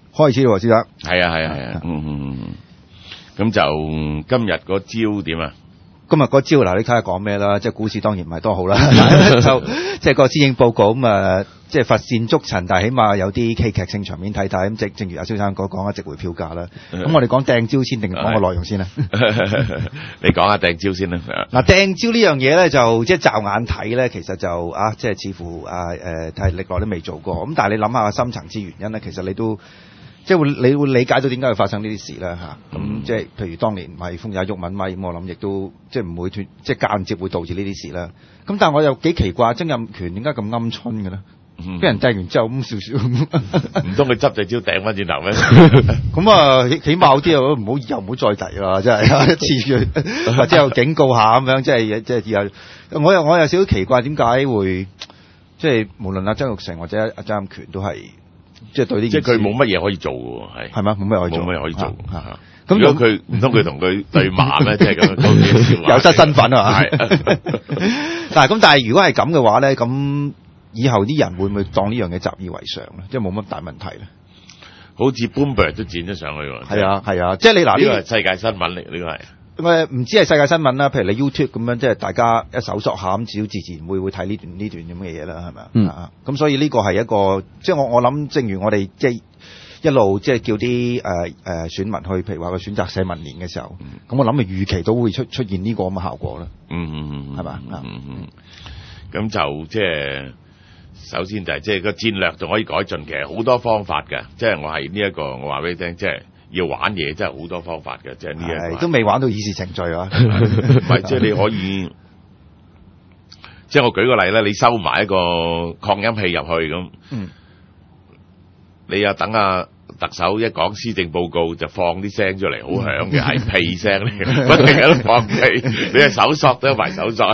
開始咯，先生。 係啊，咁就今日個招點啊？ 今日嗰招嗱，你睇下講咩啦？即係股市當然唔係多好啦，就即係個施政報告咁啊，即係乏善足陳，但係起碼有啲戲劇性場面睇睇。咁正如阿蕭生講值回票價啦。咁我哋講掟招先定講個內容先啊？ 你講下掟招先啦。 嗱，掟招呢樣嘢咧，就即係驟眼睇咧，其實就啊，即係似乎係歷來都未做過。咁但係你諗下深層次原因咧，其實你都。即係你會理解到點解會發生呢啲事啦嚇，咁即係譬如當年咪封咗毓民咪，咁我諗亦都即係唔會即係間接會導致呢啲事啦。咁但係我又幾奇怪，曾蔭權點解咁鵪鶉嘅咧？俾人掟完之後咁少少， 唔通佢執隻招掟翻轉頭咩？ 咁啊，起碼好啲啊，唔好以後唔好再提啦，真係一次或者有警告下咁樣，即係以後我有少少奇怪點解會即係無論阿曾鈺成或者阿曾蔭權都係。即係對呢件事， 即係佢冇乜嘢可以做嘅，係咩？冇乜可以做， 冇乜可以做。 咁如果佢唔通佢同佢對罵咩？即係咁有失身份啊！但係如果係咁嘅話咧，咁以後啲人會唔會當呢樣嘢習以為常咧？即係冇乜大問題咧。好似 Bloomberg 都剪咗上去喎。 係啊，即係你嗱呢個係世界新聞嚟，呢個係。 唔知係世界新聞啦，譬如你 YouTube 咁樣，即係大家一搜索下咁，自然會睇呢段咁嘅嘢啦，係咪啊？咁所以呢個係一個，即係我諗，正如我哋即係一路即係叫啲選民去，譬如話佢選擇社民連嘅時候，咁我諗嘅預期都會出現呢個咁嘅效果啦。係嘛？ 咁就即係首先就係即係個戰略仲可以改進，其實好多方法嘅，即係我係呢一個，我話俾你聽，即係。要玩嘢真係好多方法嘅，即係呢一個都未玩到議事程序啊！ 唔係，即係你可以，即係我舉個例啦，你收埋一個擴音器入去咁，你又等下特首一講施政報告就放啲聲出嚟，好響嘅係屁聲嚟嘅，不停喺度放屁，你係搜索都埋搜索。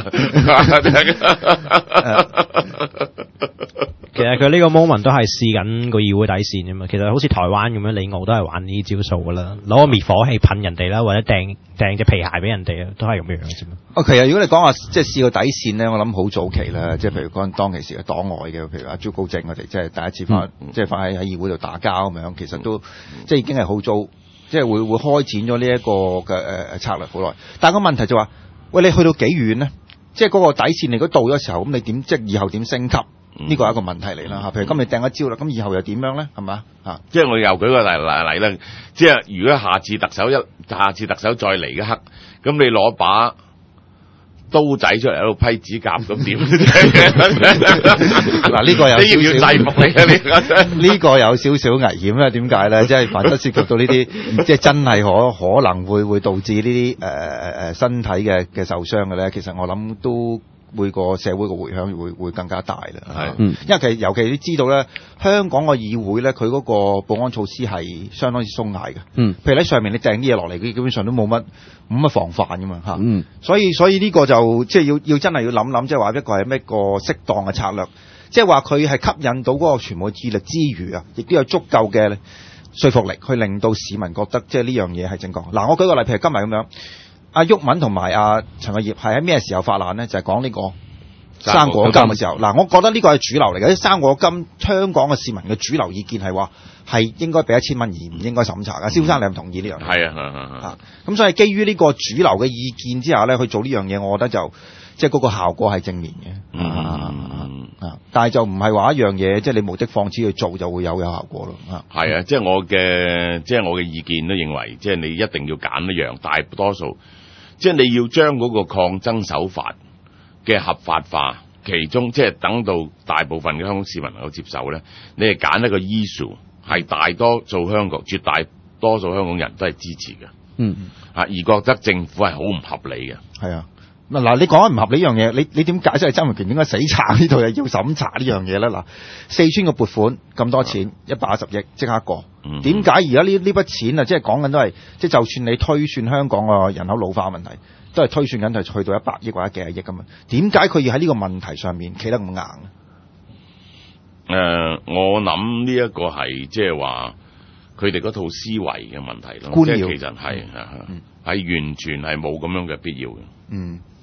其實佢呢個 moment 都係試緊個議會底線啫嘛。其實好似台灣咁樣，李敖都係玩呢啲招數噶啦，攞個滅火器噴人哋啦，或者掟隻皮鞋俾人哋啊，都係咁樣嘅啫嘛。 其實如果你講話即係試個底線咧，我諗好早期啦，即係譬如講當其時嘅黨外嘅，譬如阿朱高正我哋即係第一次翻，即係翻喺議會度打交咁樣，其實都即係已經係好早，即係會開展咗呢一個嘅策略好耐。但係個問題就話，喂，你去到幾遠呢？即係嗰個底線你如果到咗時候，咁你點即係以後點升級？呢個係一個問題嚟啦嚇，譬如今日掟一招啦，咁以後又點樣咧？係咪啊？ 即係我又舉個例啦，即係如果下次特首再嚟一刻，咁你攞把刀仔出嚟喺度批指甲咁點？ 嗱，呢個有少少制服你嘅呢個有少少危險啦。點解咧？即係凡係涉及到呢啲，即係真係可能會導致呢啲身體嘅受傷嘅咧。其實我諗都。每個社會嘅迴響會更加大啦，因為其實尤其你知道咧，香港個議會咧，佢嗰個保安措施係相當之鬆懈嘅。譬如喺上面你掟啲嘢落嚟，佢基本上都冇乜防範噶嘛嚇。所以呢個就即係要真係要諗，即係話一個係咩個適當嘅策略，即係話佢係吸引到嗰個全部智力之餘啊，亦都有足夠嘅說服力去令到市民覺得即係呢樣嘢係正確。嗱，我舉個例，譬如今日咁樣。阿毓民同埋阿陳偉業係喺咩時候發難呢？就係講呢個生果金嘅時候。嗱，我覺得呢個係主流嚟嘅。啲生果金香港嘅市民嘅主流意見係話係應該俾1000蚊而唔應該審查嘅。蕭生，你係唔同意呢樣嘢？ 係啊。 咁所以基於呢個主流嘅意見之下咧，去做呢樣嘢，我覺得就即係嗰個效果係正面嘅。但係就唔係話一樣嘢，即係你無的放矢去做就會有效果咯。 係啊，即係我嘅意見都認為，即係你一定要揀一樣大多數。即係你要將嗰個抗爭手法嘅合法化，其中即係等到大部分嘅香港市民能夠接受咧，你係揀一個 issue 係大多數香港絕大多數香港人都係支持嘅，而覺得政府係好唔合理嘅。 係啊，嗱，你講緊唔合理呢樣嘢，你點解釋係曾蔭權點解死撐呢度又要審查呢樣嘢咧？嗱，四川嘅撥款咁多錢，110億即刻過。點解而家呢筆錢啊，即係講緊都係，即係就算你推算香港個人口老化問題，都係推算緊係去到100億或者幾十億咁嘛？點解佢要喺呢個問題上面企得咁硬呢？ 我諗呢一個係即係話佢哋嗰套思維嘅問題咯， 官僚即係其實係完全係冇咁樣嘅必要嘅。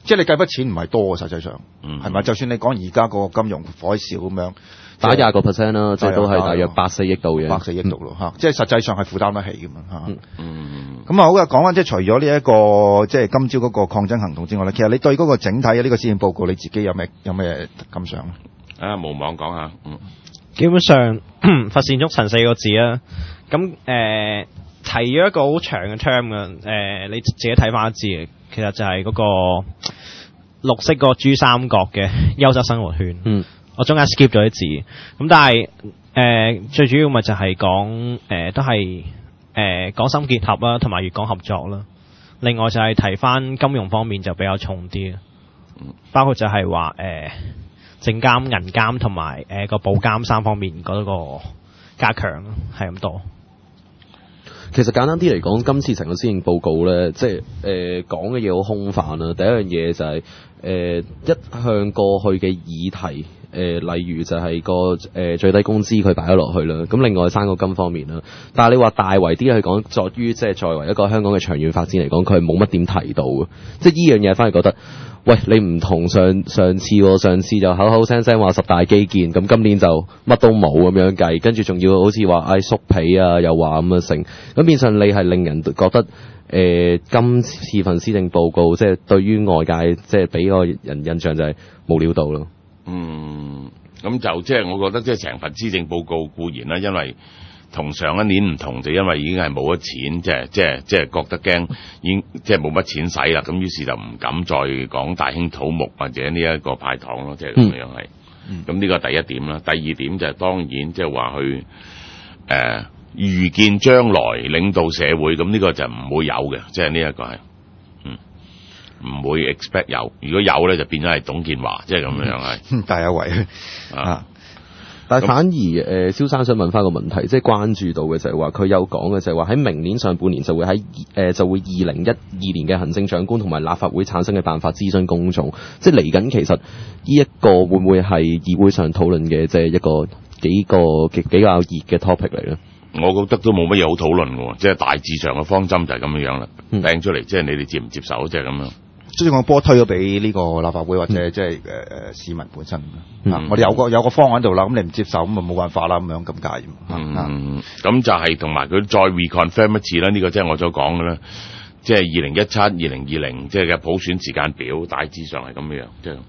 即係你計筆錢唔係多嘅，實際上係咪？就算你講而家個金融海嘯咁樣， 打20%啦，即係都係大約8-4億度嘅 ，8-4億度咯嚇，即係實際上係負擔得起㗎嘛嚇。咁啊好嘅，講翻即係除咗呢一個即係今朝嗰個抗爭行動之外咧，其實你對嗰個整體嘅呢個施政報告你自己有咩感想咧？ 無網講下， 基本上乏善足陳4個字啊，咁提咗一個好長嘅 term 嘅，你自己睇翻一字嘅，其實就係嗰個綠色個珠三角嘅優質生活圈。我中間 skip 咗啲字，咁但係最主要咪就係講都係港深結合啦，同埋粵港合作啦。另外就係提翻金融方面就比較重啲，包括就係話證監、銀監同埋個保監3方面嗰個加強，係咁多。 其實簡單啲嚟講，今次成個施政報告咧，即係講嘅嘢好空泛啦。第一樣嘢就係一向過去嘅議題，例如就係個最低工資佢擺咗落去啦。咁另外生果金方面啦，但係你話大圍啲去講，作於即係作為一個香港嘅長遠發展嚟講，佢係冇乜點提到嘅。即係呢樣嘢反而覺得，喂，你唔同上次喎，上次就口口聲聲話10大基建，咁今年就乜都冇咁樣計，跟住仲要好似話縮皮啊，又話咁樣成，咁變相你係令人覺得今次份施政報告即係對於外界即係俾個人印象就係冇料到咯。 咁就即係我覺得即係成份施政報告固然啦，因為同上一年唔同，就因為已經係冇咗錢，即係覺得驚，已經即係冇乜錢使啦，咁於是就唔敢再講大興土木或者呢一個派糖咯，即係咁樣係。咁呢個第一點啦，第二點就係當然即係話去預見將來領導社會，咁呢個就唔會有嘅，即係呢一個係唔會 expect 有，如果有咧就變咗係董建華，即係咁樣係大有為啊。 但係反而蕭生想問翻個問題，即係關注到嘅就係話佢有講嘅就係話喺明年上半年就會2012年嘅行政長官同埋立法會產生嘅辦法諮詢公眾，即係嚟緊其實呢一個會唔會係議會上討論嘅即係一個比較熱嘅 topic 嚟咧？ 我覺得都冇乜嘢好討論喎，即係大致上嘅方針就係咁樣啦，掟出嚟即係你哋接唔接受，即係咁樣。即係我波推咗俾呢個立法會或者即係市民本身我哋有個方案喺度啦，咁你唔接受咁咪冇辦法啦，咁樣咁解。 咁就係同埋佢再 reconfirm 一次啦，呢個即係我所講嘅啦，即係2017、2020即係嘅普選時間表，大致上係咁樣，即係。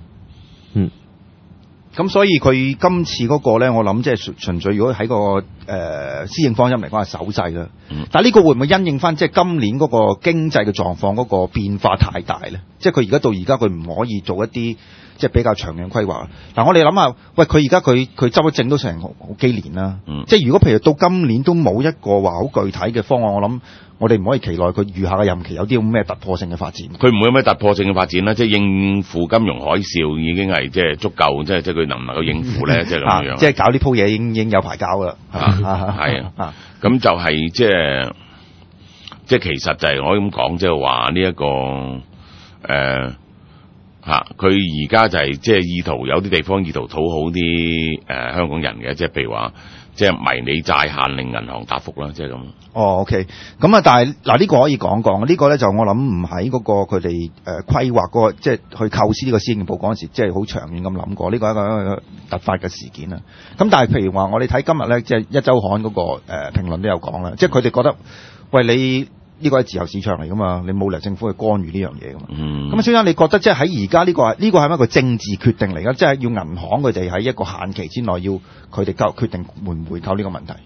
咁所以佢今次嗰個咧，我諗即係純粹如果喺個施政方針嚟講係守制啦。但係呢個會唔會因應翻即係今年嗰個經濟嘅狀況嗰個變化太大咧？即係佢而家到而家佢唔可以做一啲即係比較長遠規劃。嗱，我哋諗下，喂，佢而家佢執咗政都成好幾年啦。即係如果譬如到今年都冇一個話好具體嘅方案，我諗我哋唔可以期待佢餘下嘅任期有啲咁咩突破性嘅發展。 佢唔會有咩突破性嘅發展啦，即係應付金融海嘯已經係即係足夠，即係佢能唔能夠應付咧？即係咁樣。 即係搞呢鋪嘢已經有排搞啦。 係啊，咁就係即係其實就係我咁講，即係話呢一個佢而家就係即係意圖有啲地方意圖討好啲香港人嘅，即係譬如話即係迷你債限令銀行答覆啦，即係咁。 OK， 咁啊，但係嗱呢個可以講講，呢個咧就我諗唔喺嗰個佢哋規劃嗰個即係去構思呢個施政報告嗰陣時，即係好長遠咁諗過，呢個係一個突發嘅事件啦。咁但係譬如話我哋睇今日咧，即係一週刊嗰個評論都有講啦，即係佢哋覺得喂，你呢個係自由市場嚟噶嘛，你冇理由政府去干預呢樣嘢噶嘛。咁蕭生，你覺得即係喺而家呢個係咪一個政治決定嚟㗎？即係要銀行佢哋喺一個限期之內要佢哋決定回唔回購呢個問題？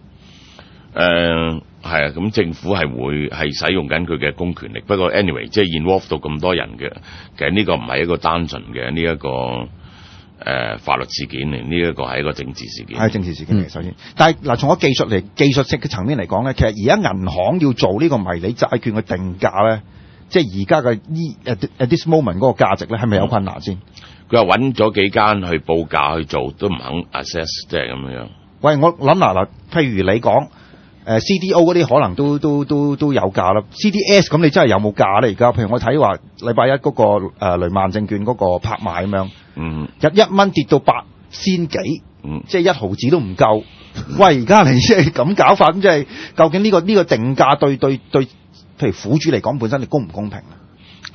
係啊，咁政府係會係使用緊佢嘅公權力，不過 anyway 即係 involve 到咁多人嘅，其實呢個唔係一個單純嘅呢一個法律事件嚟，呢一個係一個政治事件。係政治事件嚟，首先。但係嗱，從咗技術性嘅層面嚟講咧，其實而家銀行要做呢個迷你債券嘅定價咧，即係而家嘅at this moment 嗰個價值咧，係咪有困難先？佢話揾咗幾間去報價去做，都唔肯 assess， 即係咁樣。喂，我諗嗱，譬如你講。CDO 嗰啲可能都有價啦。CDS 咁你真係有冇價咧？而家譬如我睇話禮拜一嗰個雷曼證券嗰個拍賣咁樣，入1蚊跌到8仙幾，即係1毫子都唔夠。喂，而家你即係咁搞法，咁即係究竟呢個定價對譬如苦主嚟講本身你公唔公平啊？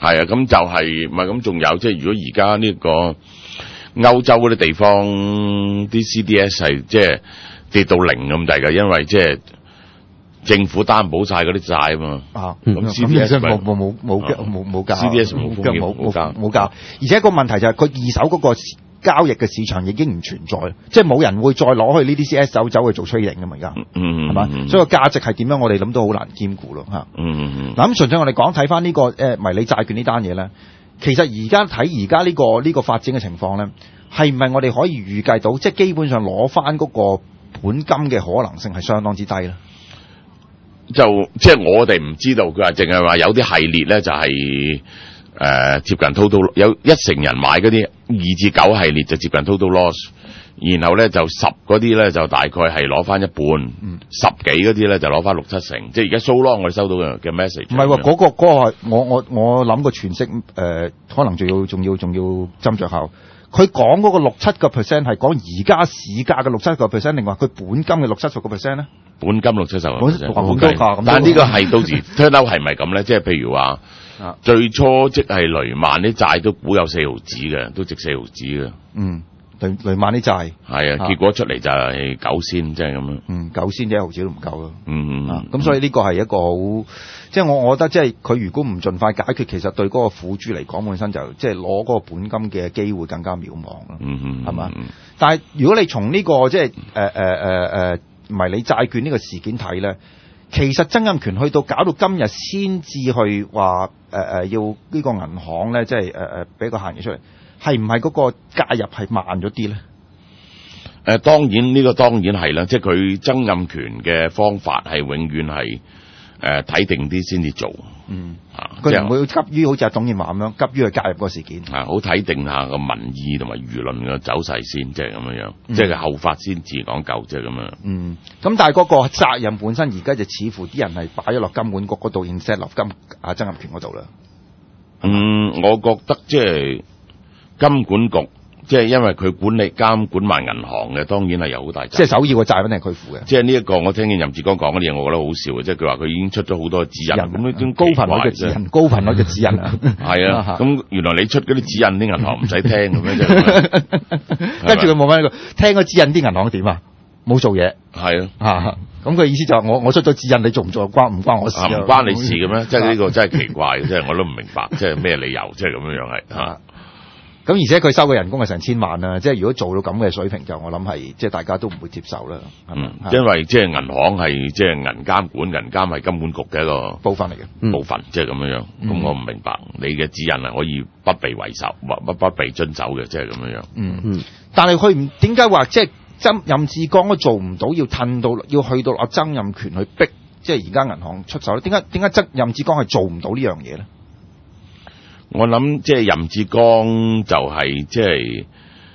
係啊，咁就係唔係咁？仲有即係如果而家呢個歐洲嗰啲地方啲 CDS 係即係跌到零咁滯㗎，因為即係政府擔保晒嗰啲債啊嘛。 啊， 咁 CDS 冇交 CDS 冇風險冇交，而且個問題就係佢二手嗰個交易嘅市場已經唔存在，即係冇人會再攞去呢啲 CS 走去做 trading 㗎嘛，而家係嘛？所以個價值係點樣，我哋諗都好難兼顧咯嚇。嗱咁純粹我哋講睇翻呢個迷你債券呢單嘢咧，其實而家睇而家呢個發展嘅情況咧，係唔係我哋可以預計到，即係基本上攞翻嗰個本金嘅可能性係相當之低咧？ 就即係我哋唔知道，佢話淨係話有啲系列咧就係、接近 total 有1成人買嗰啲2至9系列就接近 total loss， 然後咧就10嗰啲咧就大概係攞翻一半，10幾嗰啲咧就攞翻6、7成，即係而家 so long 我哋收到嘅 message。唔係喎，嗰個我諗個詮釋可能仲要斟酌下。佢講嗰個6-7% 係講而家市價嘅6-7%，定話佢本金嘅6-70%咧？本金 6-70%， 咁多價， 但係呢個係到時 turn out 係咪咁咧？即係譬如話，最初即係雷曼啲債都估有4毫子嘅，都值4毫子嘅。 雷曼啲債係啊，結果出嚟就係9仙，即係咁樣。 9仙1毫子都唔夠咯。咁所以呢個係一個好，即係我覺得即係佢如果唔盡快解決，其實對嗰個苦主嚟講本身就即係攞嗰個本金嘅機會更加渺茫咯。係嘛？但係如果你從呢個即係迷你債券呢個事件睇咧，其實曾蔭權去到搞到今日先至去話要呢個銀行咧，即係俾個限期出嚟。係唔係嗰個介入係慢咗啲咧？ 當然呢個當然係啦，即係佢曾蔭權嘅方法係永遠係睇定啲先至做。 佢唔會急於好似阿董建華咁樣急於去介入個事件。 好睇定下個民意同埋輿論嘅走勢先，即係咁樣，即係後發先至講究，即係咁樣。 咁但係嗰個責任本身而家就似乎啲人係擺咗落金管局嗰度，instead落曾蔭權嗰度啦。 我覺得即係。金管局即係因為佢監管埋銀行嘅，當然係有好大責任。 即係首要嘅債肯定係佢負嘅。 即係呢一個，我聽見任志剛講嗰啲嘢，我覺得好笑嘅。即係佢話佢已經出咗好多指引，咁樣高頻率嘅指引，高頻率嘅指引啊。 係啊，咁原來你出嗰啲指引，啲銀行唔使聽咁樣啫。 跟住佢冇翻呢個，聽嗰指引啲銀行點啊？冇做嘢。 係啊。 咁佢意思就係我出咗指引，你做唔做唔關我事啊？ 唔關你事嘅咩？即係呢個真係奇怪嘅，即係我都唔明白，即係咩理由，即係咁樣樣係嚇。 咁而且佢收嘅人工係成千萬啦，即係如果做到咁嘅水平，就我諗係即係大家都唔會接受啦。 因為即係銀行係即係銀監管，銀監係金管局嘅一個部分嚟嘅部分，即係咁樣樣。咁我唔明白你嘅指引係可以不被維守或不被遵守嘅，即係咁樣樣。 但係佢唔點解話即係任志剛都做唔到，要褪到要去到阿曾蔭權去逼，即係而家銀行出手咧？點解任志剛係做唔到呢樣嘢咧？ 我諗即係任志剛就係即係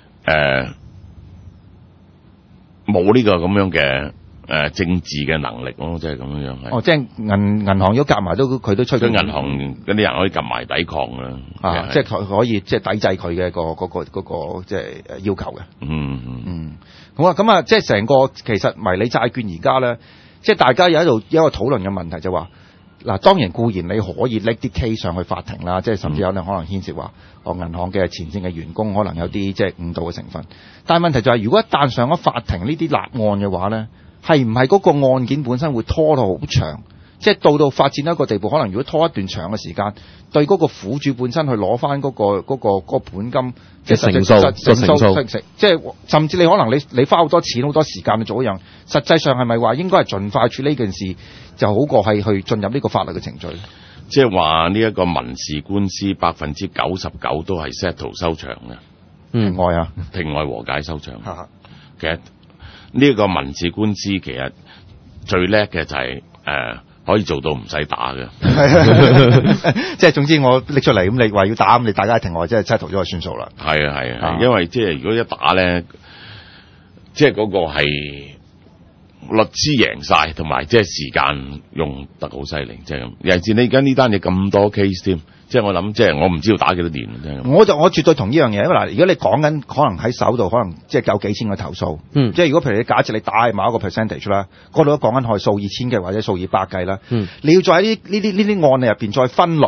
冇呢個咁樣嘅政治嘅能力咯，即係咁樣樣。 即係銀行如果夾埋都佢都出咗銀行嗰啲人可以夾埋抵抗啦。 即係可以即係抵制佢嘅嗰個即係要求嘅。好啊，咁啊，即係成個其實迷你債券而家咧，即係大家有一個討論嘅問題就話。嗱，當然固然你可以拎啲 case 上去法庭啦，即係甚至有可能牽涉話，銀行嘅前線嘅員工可能有啲即係誤導嘅成分。但係問題就係，如果一旦上咗法庭呢啲立案嘅話咧，係唔係嗰個案件本身會拖到好長？即係到發展到一個地步，可能如果拖一段長嘅時間，對嗰個苦主本身去攞翻嗰個本金嘅成數，即係甚至你可能你花好多錢好多時間去做一樣，實際上係咪話應該係盡快處理呢件事，就好過係去進入呢個法律嘅程序？ 即係話呢一個民事官司99%都係 settle 收場嘅，庭外和解收場。其實呢一個民事官司其實最叻嘅就係可以做到唔使打嘅， 即係總之我拎出嚟咁，你話要打咁，你大家喺庭外即係 settle 咗就算數啦。 係啊，因為即係如果一打咧，即係嗰個係律師贏晒，同埋即係時間用得好犀利，即係咁。尤其是你而家呢單嘢咁多 case 添。即係我諗，即係我唔知道打幾多年。 我絕對同呢樣嘢，因為嗱，如果你講緊可能喺手度，可能即係有幾千個投訴。即係如果譬如你假設你打係某一個 percentage 啦，嗰度都講緊係數以千計或者數以百計啦。你要再喺呢啲案例入邊再分類，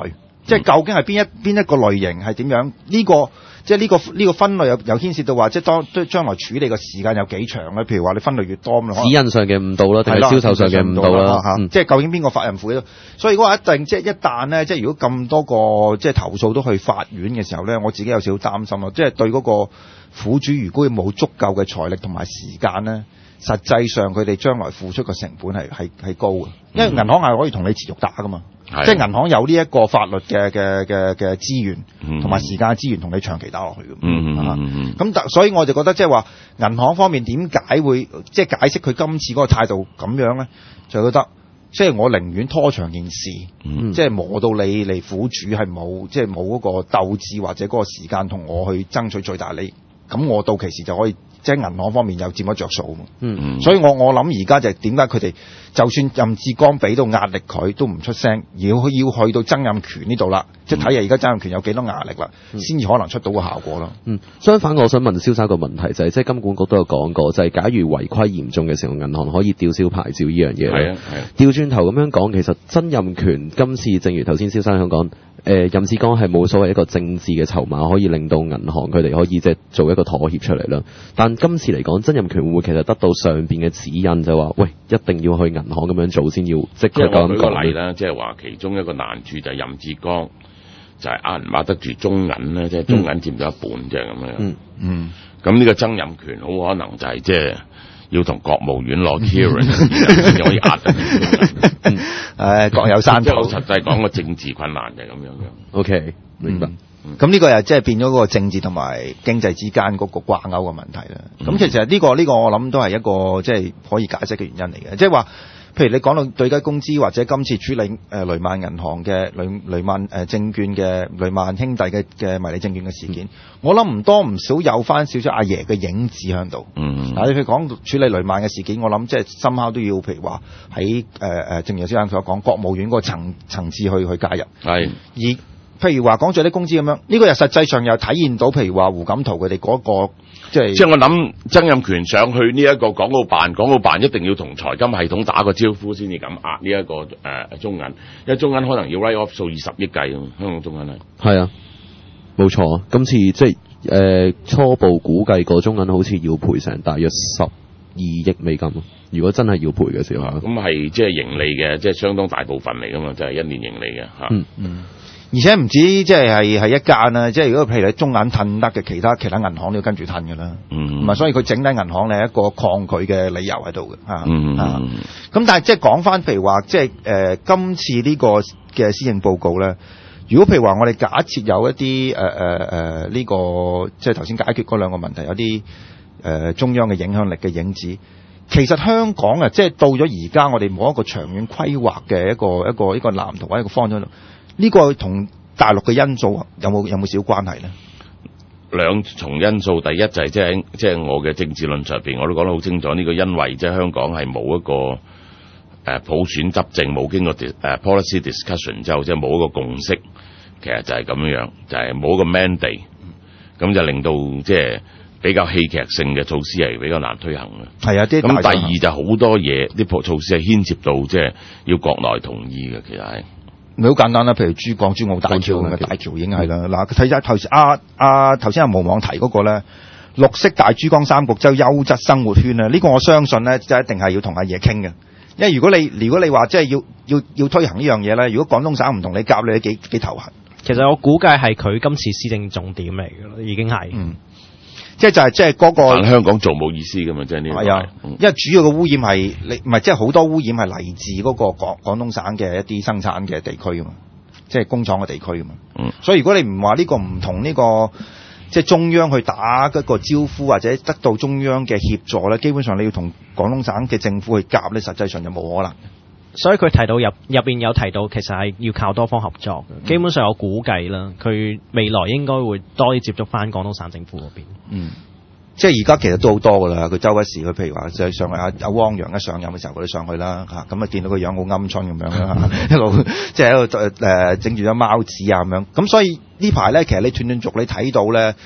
即係究竟係邊一個類型係點樣？即係呢個分類有牽涉到話，即係將來處理嘅時間有幾長咧？譬如話你分類越多咁， 指引上嘅誤導啦，定係銷售上嘅誤導啦， 即係究竟邊個責任負咧？所以如果話一定即係一旦咧，即係如果咁多個即係投訴都去法院嘅時候咧，我自己有少少擔心咯，即係對嗰個苦主如果冇足夠嘅財力同埋時間咧。實際上佢哋將來付出嘅成本係高嘅，因為銀行係可以同你持續打噶嘛，即係銀行有呢一個法律嘅資源同埋時間資源同你長期打落去嘅。咁所以我就覺得即係話銀行方面點解會即係解釋佢今次嗰個態度咁樣咧，就覺得即係我寧願拖長件事，即係磨到你嚟苦主係冇即係冇嗰個鬥志或者嗰個時間同我去爭取最大利益，咁我到期時就可以。即係銀行方面又佔咗着數所以我諗而家就係點解佢哋就算任志剛俾到壓力佢都唔出聲，要去到曾蔭權呢度啦，即係睇下而家曾蔭權有幾多壓力啦，先至可能出到個效果咯。 相反，我想問蕭生一個問題就係，即係金管局都有講過，就係假如違規嚴重嘅時候，銀行可以吊銷牌照呢樣嘢。係啊。調轉頭咁樣講，其實曾蔭權今次正如頭先蕭生想講。任志剛係冇所謂一個政治嘅籌碼，可以令到銀行佢哋可以即係做一個妥協出嚟啦。但今次嚟講，曾蔭權會唔會其實得到上邊嘅指引，就話喂一定要去銀行咁樣做先要，即係佢咁舉個例啦，即係話其中一個難處就係任志剛就係握得住中銀咧，即係中銀佔咗一半啫咁樣。咁呢個曾蔭權好可能就係即係要同國務院攞 clearance 先可以壓得。 各有山頭。 即係實際講個政治困難就係咁樣嘅。 OK， 明白。 咁呢個又即係變咗嗰個政治同埋經濟之間嗰個掛鈎嘅問題啦。咁其實呢個我諗都係一個即係可以解釋嘅原因嚟嘅，即係話。譬如你講到對低工資或者今次處理雷曼銀行嘅雷曼證券嘅雷曼兄弟嘅迷你證券嘅事件，我諗唔多唔少有翻少少阿爺嘅影子喺度。你譬如講處理雷曼嘅事件，我諗即係深刻都要譬如話喺正如先生所講，國務院嗰個層次去介入。係。而譬如話講最低工資咁樣，呢個又實際上又體現到譬如話胡錦濤佢哋嗰個。即係我諗曾蔭權上去呢一個港澳辦一定要同財金系統打個招呼先至咁壓呢一個中銀，因為中銀可能要 write off 數20億計香港中銀係啊，冇錯。今次即係初步估計個中銀好似要賠成大約12億美金，如果真係要賠嘅時候， 咁係即係盈利嘅，即係相當大部分嚟噶嘛，就係一年盈利嘅嚇。 而且唔止即係一間啦，即係如果譬如你中銀褪得嘅，其他銀行都要跟住褪㗎啦。所以佢整體銀行咧一個抗拒嘅理由喺度嘅。咁但係即係講翻譬如話，即係今次呢個嘅施政報告咧，如果譬如話我哋假設有一啲呢個即係頭先解決嗰兩個問題，有啲中央嘅影響力嘅影子，其實香港啊，即係到咗而家，我哋冇一個長遠規劃嘅一個藍圖或者一個方向。呢個同大陸嘅因素有冇少關係咧？ 兩重因素，第一就係即係我嘅政治論述入邊，我都講得好清楚。呢個因為即係香港係冇一個普選執政，冇經過policy discussion 之後，即係冇一個共識，其實就係咁樣，就係冇一個 mandate，咁就令到即係比較戲劇性嘅措施係比較難推行嘅。係啊，咁第二就好多嘢，啲措施係牽涉到即係要國內同意嘅，其實係。 咪好簡單啦，譬如珠澳大橋咁嘅大橋已經係啦。嗱，睇下頭先頭先阿毛網提嗰個咧，綠色大珠江三角洲優質生活圈咧，呢個我相信咧，就一定係要同阿爺傾嘅。因為如果你話即係要推行呢樣嘢咧，如果廣東省唔同你夾，你都幾頭痕。 其實我估計係佢今次施政重點嚟嘅咯，已經係。 即係嗰個。 但香港做冇意思㗎嘛，即係呢個。係啊， 因為主要嘅污染係唔係即係好多污染係嚟自嗰個廣東省嘅一啲生產嘅地區㗎嘛，即係工廠嘅地區㗎嘛。所以如果你唔話呢個唔同呢個即係中央去打一個招呼或者得到中央嘅協助咧，基本上你要同廣東省嘅政府去夾咧，實際上就冇可能。 所以佢提到入邊有提到，其實係要靠多方合作嘅。基本上我估計啦，佢未來應該會多啲接觸翻廣東省政府嗰邊。 即係而家其實都好多㗎啦。佢周不時佢譬如話就係上去阿汪洋一上任嘅時候，佢都上去啦嚇。咁啊見到個樣好鵪鶉咁樣啦，一路即係喺度整住咗貓紙啊咁樣。咁所以呢排咧，其實你斷續你睇到咧，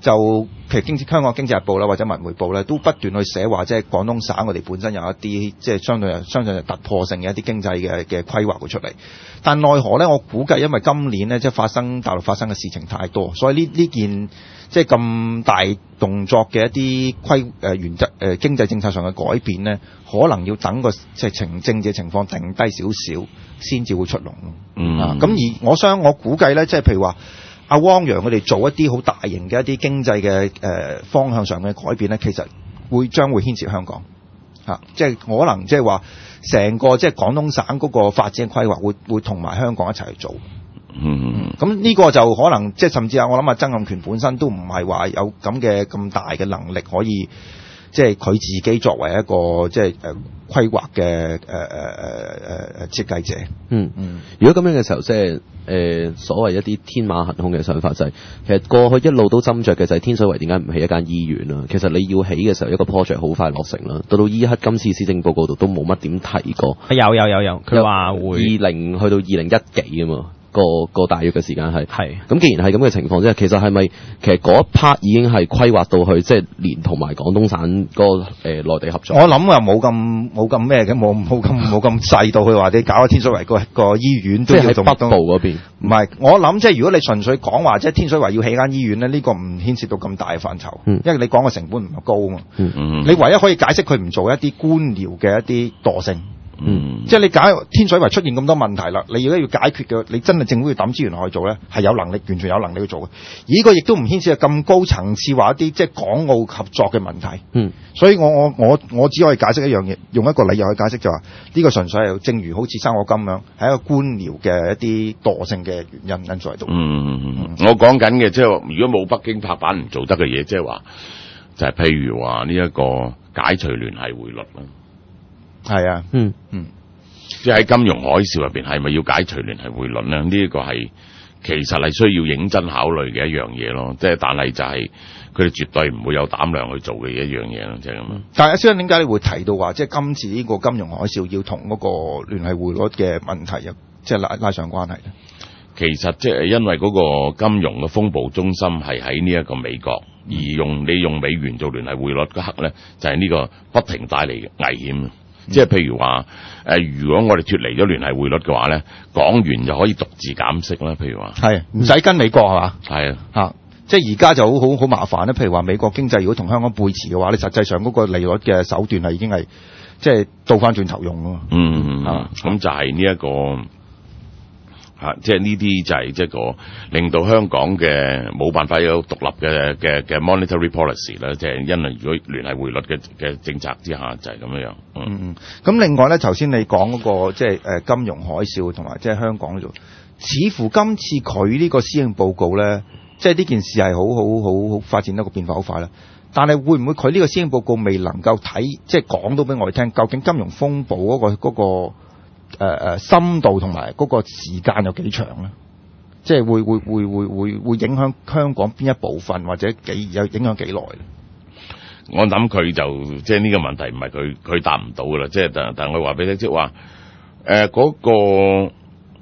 就譬如香港經濟日報啦，或者文匯報咧，都不斷去寫話，即係廣東省我哋本身有一啲即係相對係突破性嘅一啲經濟嘅規劃會出嚟。但奈何咧，我估計因為今年咧即係大陸發生嘅事情太多，所以呢件即係咁大動作嘅一啲原則經濟政策上嘅改變咧，可能要等個即係政治情況定低少少先至會出籠咯。咁而我估計咧，即係譬如話阿汪洋佢哋做一啲好大型嘅一啲經濟嘅方向上嘅改變咧，其實將會牽涉香港即係可能即係話成個即係廣東省嗰個發展規劃會同埋香港一齊去做。咁呢個就可能即係甚至我諗曾蔭權本身都唔係話有咁大嘅能力可以即係佢自己作為一個即係規劃嘅設計者。 如果咁樣嘅時候，即係所謂一啲天馬行空嘅想法就係，其實過去一路都斟酌嘅就係天水圍點解唔起一間醫院啦？其實你要起嘅時候，一個 project 好快落成啦。到依刻今次施政報告度都冇乜點提過。 有，佢話會 20去到2010幾啊嘛。個大約嘅時間係咁，既然係咁嘅情況之下，其實係咪其實嗰一 part 已經係規劃到去即係連同埋廣東省個內地合作？ 我諗又冇咁咩嘅，冇咁細到去話你搞個天水圍個醫院都要喺北部嗰邊。 唔係，我諗即係如果你純粹講話即係天水圍要起間醫院咧，呢個唔牽涉到咁大嘅範疇，因為你講嘅成本唔係高啊嘛。你唯一可以解釋佢唔做一啲官僚嘅一啲惰性。即係你天水圍出現咁多問題啦，你如果要解決嘅，你真係政府要抌資源落去做咧，係有能力，完全有能力去做嘅。而呢個亦都唔牽涉咁高層次話一啲即係港澳合作嘅問題。所以我只可以解釋一樣嘢，用一個理由去解釋就話呢個純粹係正如好似生果金咁，係一個官僚嘅一啲惰性嘅原因在度。 我講緊嘅即係如果冇北京拍板唔做得嘅嘢，即係話就係譬如話呢一個解除聯繫匯率啦。 係啊， 即係喺金融海嘯入邊，係咪要解除聯繫匯率咧？呢一個係其實係需要認真考慮嘅一樣嘢咯。即係但係就係佢哋絕對唔會有膽量去做嘅一樣嘢咯，就係咁。 但係阿先生點解你會提到話，即係今次呢個金融海嘯要同嗰個聯繫匯率嘅問題即係拉上關係咧？ 其實即係因為嗰個金融嘅風暴中心係喺呢一個美國，而你用美元做聯繫匯率嗰刻咧，就係呢個不停帶嚟嘅危險。即係譬如話如果我哋脫離咗聯繫匯率嘅話咧，港元就可以獨自減息啦。譬如話係唔使跟美國係嘛？ 係即係而家就好麻煩咧。譬如話美國經濟如果同香港背馳嘅話，你實際上嗰個利率嘅手段係已經係即係倒翻轉頭用咯。 咁就係呢一個。即係呢啲就係即係個令到香港嘅冇辦法有獨立嘅 monetary policy 啦，即係因為如果聯繫匯率嘅政策之下就係咁樣。 咁另外咧，頭先你講嗰個即係金融海嘯同埋即係香港呢度，似乎今次佢呢個施政報告咧，即係呢件事係好發展得個變化好快啦。但係會唔會佢呢個施政報告未能夠即係講到俾我哋聽，究竟金融風暴嗰個深度同埋嗰個時間有幾長咧？即係會影響香港邊一部分，或者影響幾耐咧？ 我諗佢就即係呢個問題唔係佢答唔到噶啦，即係但我話俾你聽，即係話嗰個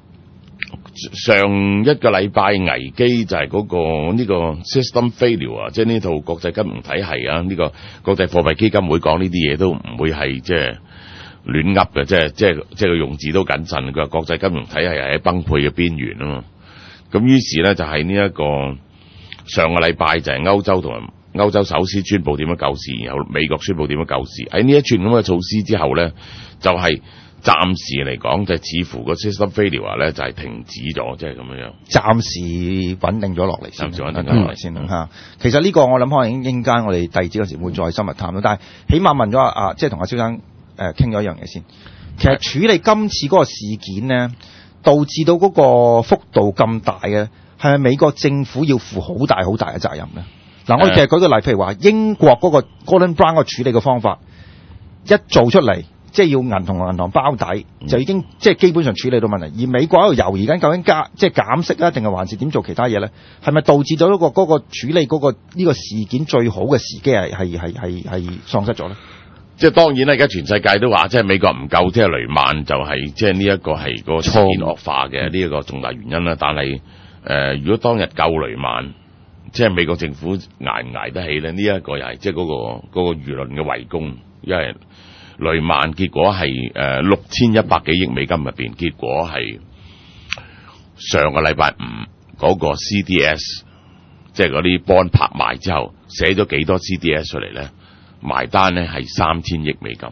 上一個禮拜危機就係嗰個呢個 system failure 啊，即係呢套國際金融體系啊，呢個國際貨幣基金會講呢啲嘢都唔會係即係亂噏嘅，即係佢用字都謹慎。佢話國際金融體系係喺崩潰嘅邊緣啊嘛。咁於是咧就係呢一個上個禮拜就係歐洲同埋歐洲首先宣布點樣救市，然後美國宣布點樣救市。喺呢一串咁嘅措施之後咧，就係暫時嚟講就係似乎個 system failure 咧就係停止咗，即係咁樣。暫時穩定咗落嚟先，其實呢個我諗可能應間我哋第二節嗰時會再深入探討，但係起碼問咗即係同阿蕭生傾咗一樣嘢先。其實處理今次嗰個事件咧，導致到嗰個幅度咁大嘅，係咪美國政府要負好大嘅責任咧？嗱，我哋其實舉個例，譬如話英國嗰個 Gordon Brown 個處理嘅方法，一做出嚟，即係要銀行包底，就已經即係基本上處理到問題。而美國喺度猶豫緊，究竟即係減息啊，定係還是點做其他嘢咧？係咪導致咗嗰個處理嗰個呢個事件最好嘅時機係喪失咗咧？ 即係當然啦，而家全世界都話，即係美國唔夠，即係雷曼就係即係呢一個係個事件惡化嘅呢一個重大原因啦。但係如果當日救雷曼， 即係美國政府捱唔捱得起咧？呢、一個又係即係嗰個輿論嘅圍攻，因為雷曼結果係6100幾億美金入邊，結果係上個禮拜五嗰個 CDS， 即係嗰啲 bond 拍賣之後，寫咗幾多 CDS 出嚟咧？埋單咧係3000億美金。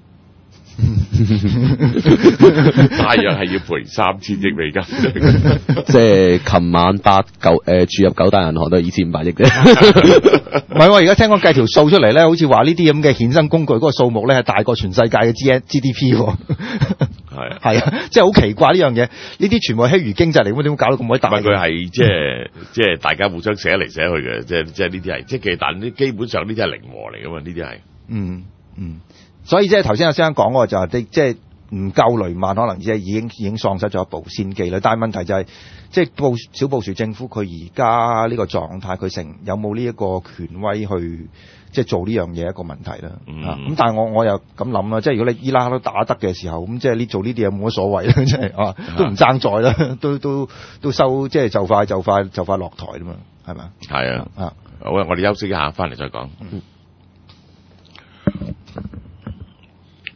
大約係要賠3000億美金， 即係琴晚注入九大銀行都係2500億啫。 唔係，我而家聽講計條數出嚟咧，好似話呢啲咁嘅衍生工具嗰個數目咧係大過全世界嘅 GDP 喎。係啊，即係好奇怪呢樣嘢。呢啲全部係虛擬經濟嚟，點解搞到咁鬼大？ 佢係即係大家互相寫嚟寫去嘅，即係呢啲係即係，但係基本上呢啲係零和嚟噶嘛，呢啲係。 所以即係頭先阿先生講嗰個就係即係唔夠雷曼，可能即係已經喪失咗一步先機啦。但係問題就係即係小布殊政府佢而家呢個狀態，佢有冇呢一個權威去即係做呢樣嘢一個問題啦。咁但係我又咁諗啦，即係如果你伊拉克都打得嘅時候，咁即係做呢啲嘢冇乜所謂啦，即係都唔爭在啦，都收即係就快落台啦嘛，係咪？ 係啊。好啊，我哋休息一下，翻嚟再講。